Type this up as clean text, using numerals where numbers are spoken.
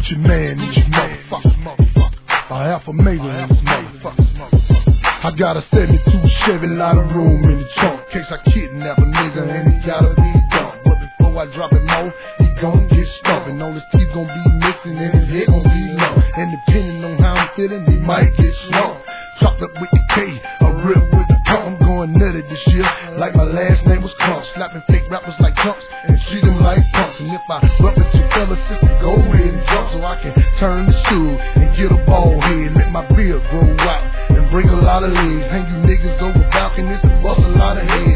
Gucci man, these motherfuckers. A half a million in this motherfucker. I got a 72 Chevy, lot of room in the trunk. Case I kidnap a nigga and he gotta be dumped. But before I drop him low, he gon' get stuffed. And all his teeth gon' be missing and his head gon' be numb. And depending on how I'm feeling, he might get slumped. Chopped up with the K, a rip with the pump. I'm going nutty this year, like my last name was Crump. Slapping fake rappers like chumps and treat them like punks. And if I rub at your fella sister, go ahead and jump so I can turn the stool and get a bald head. Let my beard grow out and bring a lot of legs. Hang you niggas over balconies and bust a lot of heads.